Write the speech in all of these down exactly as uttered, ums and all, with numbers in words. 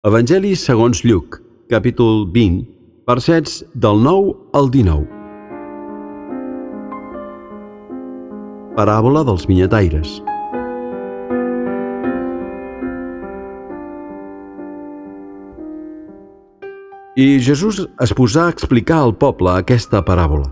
Evangeli segons Lluc, capítol vint, versets del nou al dinou. Paràbola dels vinyataires. I Jesús es posà a explicar al poble aquesta paràbola.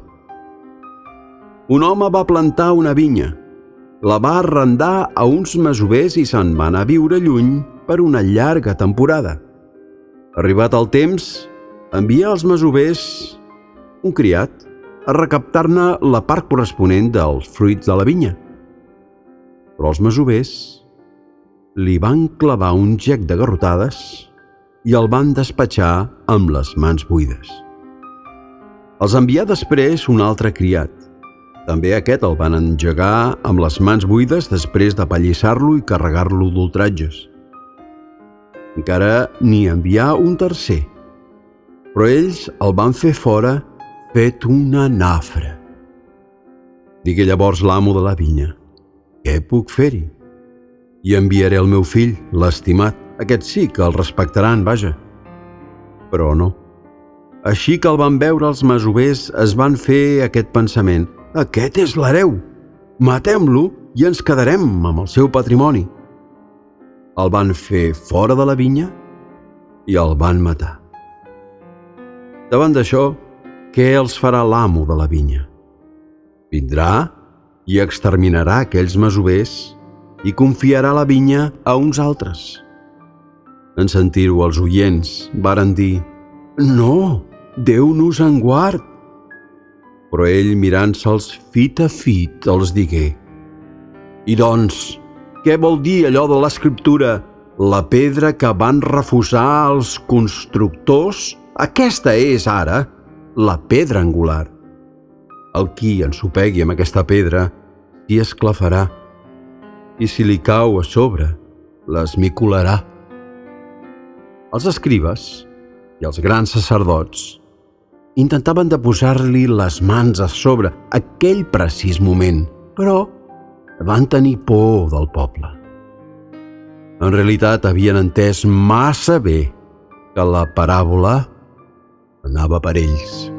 Un home va plantar una vinya, la va arrendar a uns masovers i se'n va anar a viure lluny per una llarga temporada. Arribat el temps, envia als masovers un criat a recaptar-ne la part corresponent dels fruits de la vinya. Però els masovers li van clavar un gec de garrotades i el van despatxar amb les mans buides. Els envià després un altre criat. També aquest el van engegar amb les mans buides després d'apallissar-lo i carregar-lo d'ultratges. Encara n'hi envià un tercer, però ells el van fer fora fet una nafra. Digué llavors l'amo de la vinya: «Què puc fer-hi? I enviaré el meu fill, l'estimat. Aquest sí que el respectaran, vaja». Però no. Així que el van veure els masovers, es van fer aquest pensament: «Aquest és l'hereu. Matem-lo i ens quedarem amb el seu patrimoni». El van fer fora de la vinya i el van matar. Davant d'això, què els farà l'amo de la vinya? Vindrà i exterminarà aquells masovers i confiarà la vinya a uns altres. En sentir-ho els oients varen dir: «No, Déu nos en guard». Però ell, mirant-se'ls fit a fit, els digué: «I doncs, què vol dir allò de l'Escriptura? La pedra que van refusar els constructors, aquesta és ara la pedra angular. El qui ensopegui amb aquesta pedra s'hi esclafarà, i si li cau a sobre, l'esmicolarà». Els escribes i els grans sacerdots intentaven de posar-li les mans a sobre aquell precís moment, però van tenir por del poble. En realitat havien entès massa bé que la paràbola anava per ells.